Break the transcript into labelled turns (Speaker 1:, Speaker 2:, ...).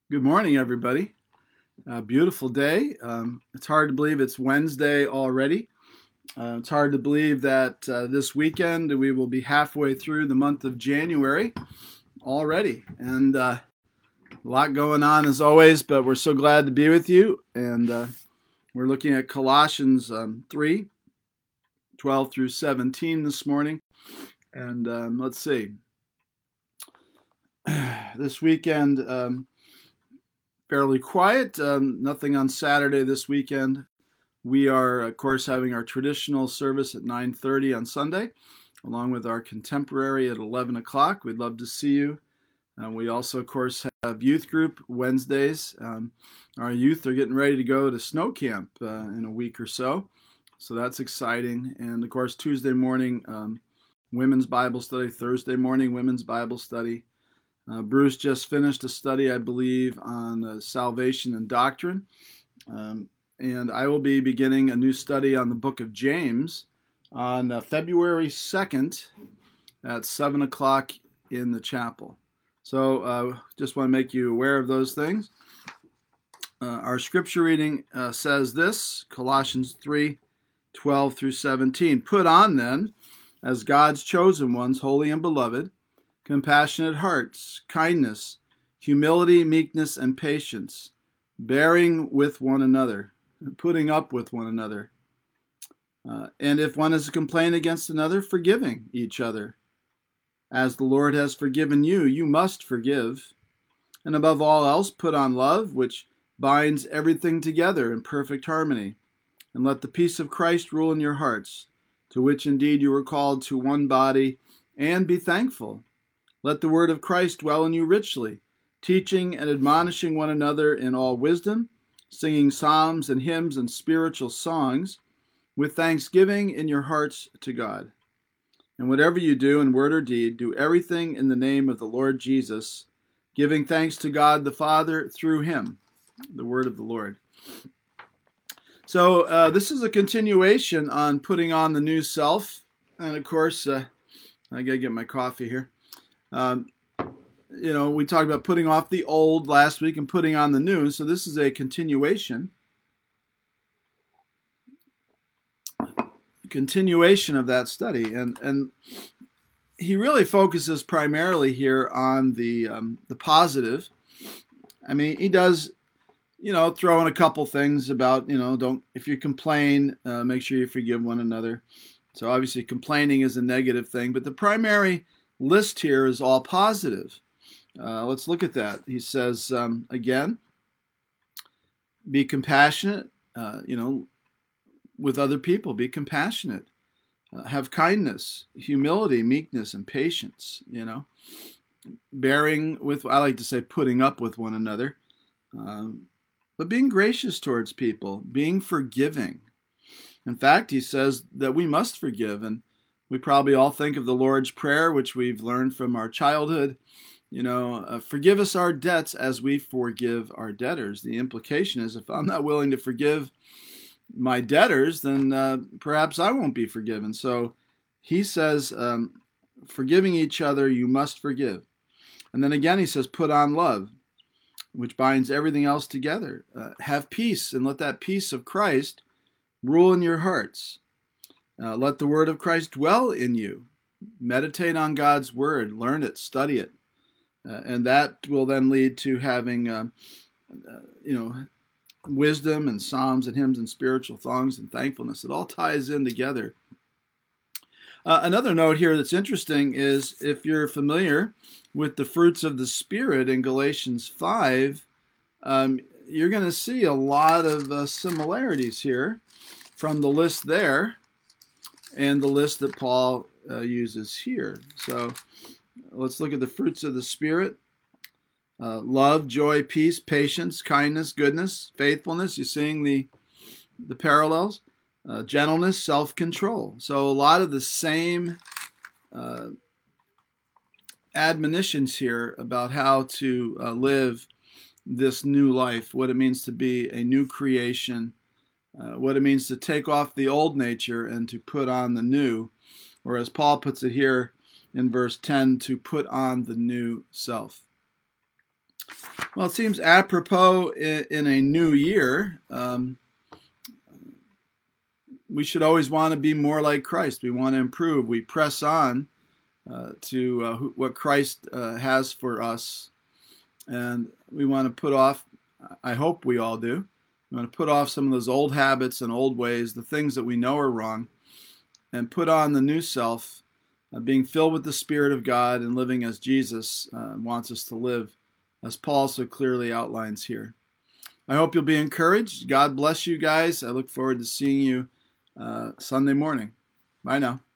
Speaker 1: Good morning, everybody. Beautiful day. It's hard to believe it's Wednesday already. It's hard to believe that this weekend we will be halfway through the month of January already. And a lot going on as always, but we're so glad to be with you. And we're looking at Colossians 3 12 through 17 this morning. And let's see. This weekend, fairly quiet. Nothing on Saturday this weekend. We are, of course, having our traditional service at 9:30 on Sunday, along with our contemporary at 11 o'clock. We'd love to see you. We also, of course, have youth group Wednesdays. Our youth are getting ready to go to snow camp in a week or so. So that's exciting. And, of course, Tuesday morning, women's Bible study. Thursday morning, women's Bible study. Bruce just finished a study, I believe, on salvation and doctrine. And I will be beginning a new study on the book of James on February 2nd at 7 o'clock in the chapel. So just want to make you aware of those things. Our scripture reading says this, Colossians 3, 12 through 17. Put on then, as God's chosen ones, holy and beloved, compassionate hearts, kindness, humility, meekness, and patience, bearing with one another, putting up with one another. And if one has a complaint against another, forgiving each other. As the Lord has forgiven you, you must forgive. And above all else, put on love, which binds everything together in perfect harmony. And let the peace of Christ rule in your hearts, to which indeed you were called to one body, and be thankful. Let the word of Christ dwell in you richly, teaching and admonishing one another in all wisdom, singing psalms and hymns and spiritual songs, with thanksgiving in your hearts to God. And whatever you do in word or deed, do everything in the name of the Lord Jesus, giving thanks to God the Father through him. The word of the Lord. So this is a continuation on putting on the new self. And of course, I got to get my coffee here. We talked about putting off the old last week and putting on the new. So this is a continuation of that study. And he really focuses primarily here on the positive. I mean, he does, throw in a couple things about, if you complain, make sure you forgive one another. So obviously complaining is a negative thing, but the primary list here is all positive. Let's look at that. He says, again, be compassionate, with other people. Be compassionate. Have kindness, humility, meekness, and patience, bearing with, I like to say, putting up with one another, but being gracious towards people, being forgiving. In fact, he says that we must forgive, and we probably all think of the Lord's Prayer, which we've learned from our childhood. Forgive us our debts as we forgive our debtors. The implication is if I'm not willing to forgive my debtors, then perhaps I won't be forgiven. So he says, forgiving each other, you must forgive. And then again, he says, put on love, which binds everything else together. Have peace, and let that peace of Christ rule in your hearts. Let the word of Christ dwell in you. Meditate on God's word, learn it, study it. And that will then lead to having, wisdom and psalms and hymns and spiritual songs and thankfulness. It all ties in together. Another note here that's interesting is if you're familiar with the fruits of the Spirit in Galatians 5, you're going to see a lot of similarities here from the list there and the list that Paul uses here. So let's look at the fruits of the Spirit. Love, joy, peace, patience, kindness, goodness, faithfulness. You're seeing the parallels. Gentleness, self-control. So a lot of the same admonitions here about how to live this new life, what it means to be a new creation, what it means to take off the old nature and to put on the new, or as Paul puts it here in verse 10, to put on the new self. Well, it seems apropos in a new year. We should always want to be more like Christ. We want to improve. We press on to what Christ has for us. And we want to put off, I hope we all do, we want to put off some of those old habits and old ways, the things that we know are wrong, and put on the new self, being filled with the Spirit of God and living as Jesus wants us to live, as Paul so clearly outlines here. I hope you'll be encouraged. God bless you guys. I look forward to seeing you Sunday morning. Bye now.